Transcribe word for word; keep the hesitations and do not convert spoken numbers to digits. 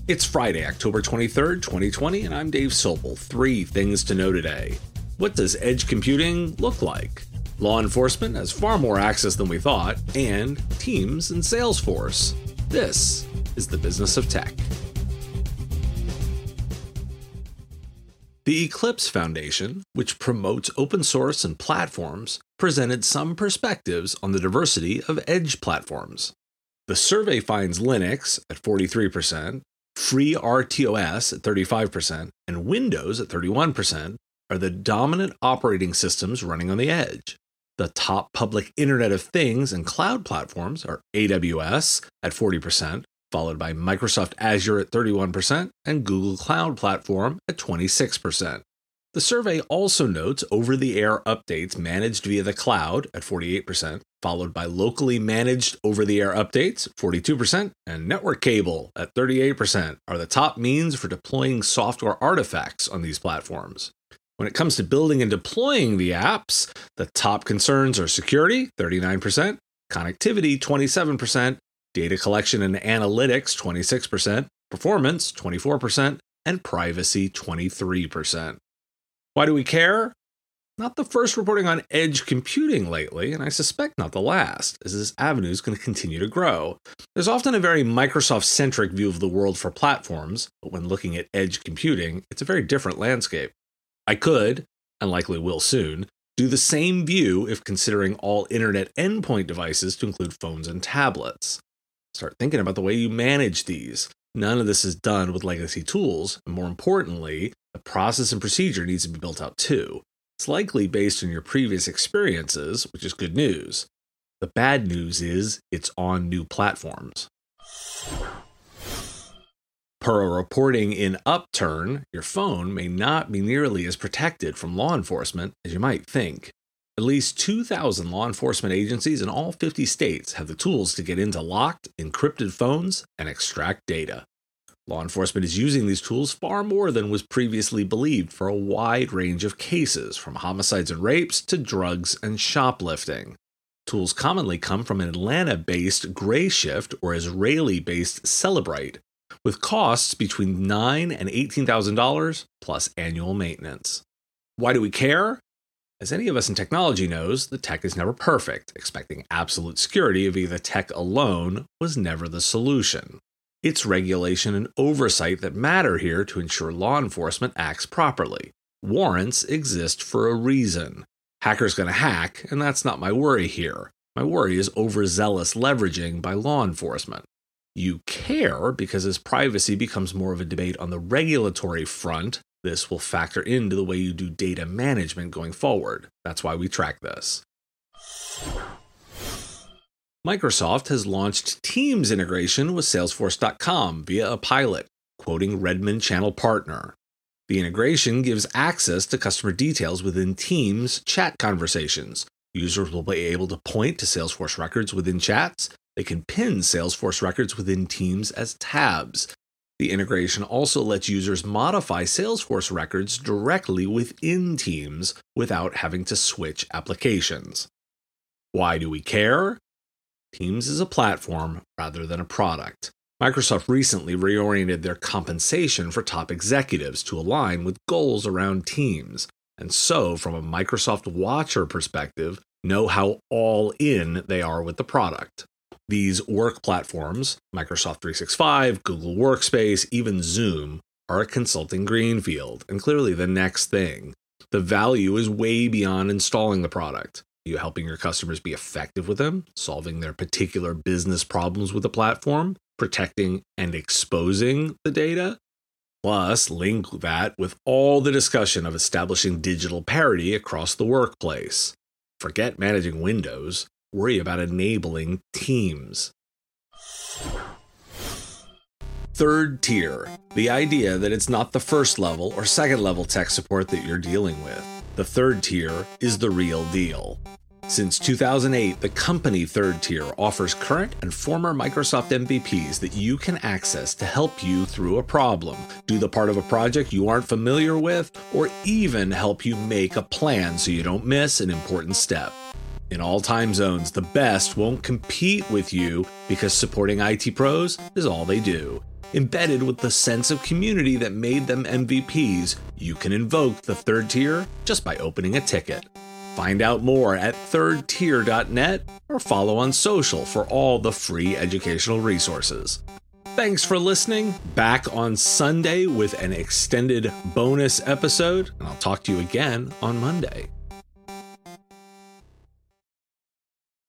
It's Friday, October twenty-third, twenty twenty, and I'm Dave Sobel. Three things to know today. What does edge computing look like? Law enforcement has far more access than we thought, and Teams and Salesforce. This is the business of tech. The Eclipse Foundation, which promotes open source and platforms, presented some perspectives on the diversity of edge platforms. The survey finds Linux at forty-three percent, FreeRTOS at thirty-five percent, and Windows at thirty-one percent are the dominant operating systems running on the edge. The top public Internet of Things and cloud platforms are A W S at forty percent, followed by Microsoft Azure at thirty-one percent and Google Cloud Platform at twenty-six percent. The survey also notes over-the-air updates managed via the cloud at forty-eight percent, followed by locally managed over-the-air updates at forty-two percent, and network cable at thirty-eight percent are the top means for deploying software artifacts on these platforms. When it comes to building and deploying the apps, the top concerns are security, thirty-nine percent, connectivity, twenty-seven percent, data collection and analytics, twenty-six percent, performance, twenty-four percent, and privacy, twenty-three percent. Why do we care? Not the first reporting on edge computing lately, and I suspect not the last, as this avenue is going to continue to grow. There's often a very Microsoft-centric view of the world for platforms, but when looking at edge computing, it's a very different landscape. I could, and likely will soon, do the same view if considering all internet endpoint devices to include phones and tablets. Start thinking about the way you manage these. None of this is done with legacy tools, and more importantly, the process and procedure needs to be built out too. It's likely based on your previous experiences, which is good news. The bad news is it's on new platforms. Per a reporting in Upturn, your phone may not be nearly as protected from law enforcement as you might think. At least two thousand law enforcement agencies in all fifty states have the tools to get into locked, encrypted phones and extract data. Law enforcement is using these tools far more than was previously believed for a wide range of cases, from homicides and rapes to drugs and shoplifting. Tools commonly come from an Atlanta-based Grayshift or Israeli-based Cellebrite, with costs between nine thousand dollars and eighteen thousand dollars plus annual maintenance. Why do we care? As any of us in technology knows, the tech is never perfect. Expecting absolute security via the tech alone was never the solution. It's regulation and oversight that matter here to ensure law enforcement acts properly. Warrants exist for a reason. Hackers gonna hack, and that's not my worry here. My worry is overzealous leveraging by law enforcement. You care because as privacy becomes more of a debate on the regulatory front, this will factor into the way you do data management going forward. That's why we track this. Microsoft has launched Teams integration with Salesforce dot com via a pilot, quoting Redmond Channel Partner. The integration gives access to customer details within Teams chat conversations. Users will be able to point to Salesforce records within chats. They can pin Salesforce records within Teams as tabs. The integration also lets users modify Salesforce records directly within Teams without having to switch applications. Why do we care? Teams is a platform rather than a product. Microsoft recently reoriented their compensation for top executives to align with goals around Teams, and so from a Microsoft Watcher perspective, know how all in they are with the product. These work platforms, Microsoft three sixty-five, Google Workspace, even Zoom, are a consulting greenfield, and clearly the next thing. The value is way beyond installing the product. Are you helping your customers be effective with them, solving their particular business problems with the platform, protecting and exposing the data? Plus, link that with all the discussion of establishing digital parity across the workplace. Forget managing Windows. Worry about enabling Teams. Third tier, the idea that it's not the first level or second level tech support that you're dealing with. The third tier is the real deal. Since two thousand eight, the company third tier offers current and former Microsoft M V Ps that you can access to help you through a problem, do the part of a project you aren't familiar with, or even help you make a plan so you don't miss an important step. In all time zones, the best won't compete with you because supporting I T pros is all they do. embedded with the sense of community that made them M V Ps, you can invoke the third tier just by opening a ticket. Find out more at third tier dot net or follow on social for all the free educational resources. Thanks for listening. Back on Sunday with an extended bonus episode, and I'll talk to you again on Monday.